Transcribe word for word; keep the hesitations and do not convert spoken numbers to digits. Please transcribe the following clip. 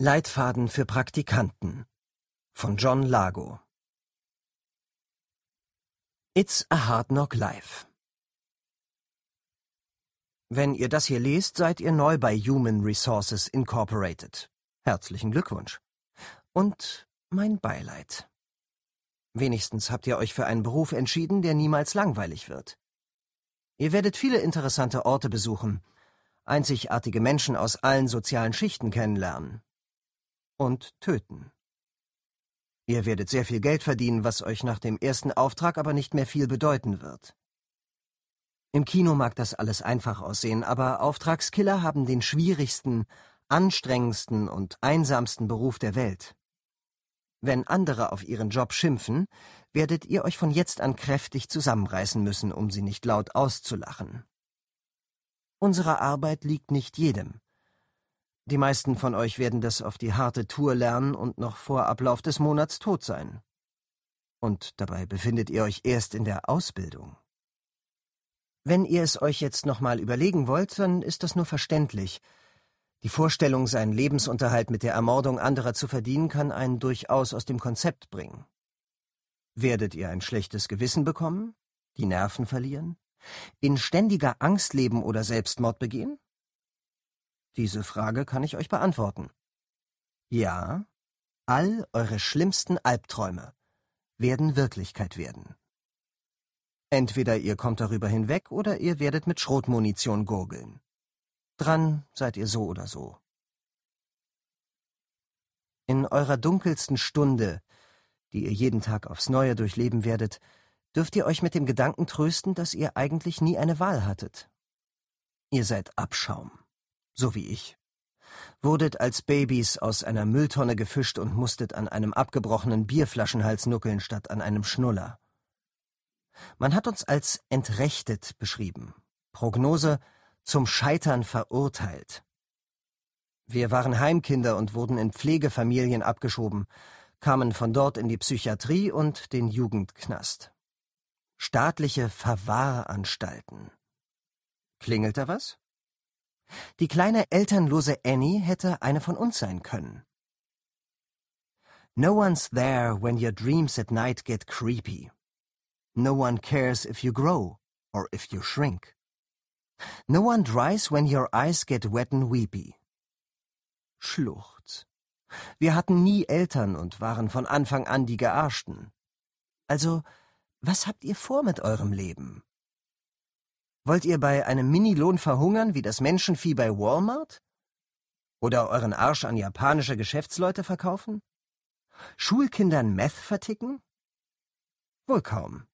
Leitfaden für Praktikanten von John Lago. It's a Hard Knock Life. Wenn ihr das hier lest, seid ihr neu bei Human Resources Incorporated. Herzlichen Glückwunsch. Und mein Beileid. Wenigstens habt ihr euch für einen Beruf entschieden, der niemals langweilig wird. Ihr werdet viele interessante Orte besuchen, einzigartige Menschen aus allen sozialen Schichten kennenlernen und töten. Ihr werdet sehr viel Geld verdienen, was euch nach dem ersten Auftrag aber nicht mehr viel bedeuten wird. Im Kino mag das alles einfach aussehen, aber Auftragskiller haben den schwierigsten, anstrengendsten und einsamsten Beruf der Welt. Wenn andere auf ihren Job schimpfen, werdet ihr euch von jetzt an kräftig zusammenreißen müssen, um sie nicht laut auszulachen. Unsere Arbeit liegt nicht jedem. Die meisten von euch werden das auf die harte Tour lernen und noch vor Ablauf des Monats tot sein. Und dabei befindet ihr euch erst in der Ausbildung. Wenn ihr es euch jetzt nochmal überlegen wollt, dann ist das nur verständlich. Die Vorstellung, seinen Lebensunterhalt mit der Ermordung anderer zu verdienen, kann einen durchaus aus dem Konzept bringen. Werdet ihr ein schlechtes Gewissen bekommen? Die Nerven verlieren? In ständiger Angst leben oder Selbstmord begehen? Diese Frage kann ich euch beantworten. Ja, all eure schlimmsten Albträume werden Wirklichkeit werden. Entweder ihr kommt darüber hinweg oder ihr werdet mit Schrotmunition gurgeln. Dran seid ihr so oder so. In eurer dunkelsten Stunde, die ihr jeden Tag aufs Neue durchleben werdet, dürft ihr euch mit dem Gedanken trösten, dass ihr eigentlich nie eine Wahl hattet. Ihr seid Abschaum, so wie ich. Wurdet als Babys aus einer Mülltonne gefischt und musstet an einem abgebrochenen Bierflaschenhals nuckeln statt an einem Schnuller. Man hat uns als entrechtet beschrieben. Prognose: zum Scheitern verurteilt. Wir waren Heimkinder und wurden in Pflegefamilien abgeschoben, kamen von dort in die Psychiatrie und den Jugendknast. Staatliche Verwahranstalten. Klingelt da was? Die kleine elternlose Annie hätte eine von uns sein können. No one's there when your dreams at night get creepy. No one cares if you grow or if you shrink. No one dries when your eyes get wet and weepy. Schluchz. Wir hatten nie Eltern und waren von Anfang an die Gearschten. Also, was habt ihr vor mit eurem Leben? Wollt ihr bei einem Minilohn verhungern wie das Menschenvieh bei Walmart? Oder euren Arsch an japanische Geschäftsleute verkaufen? Schulkindern Meth verticken? Wohl kaum.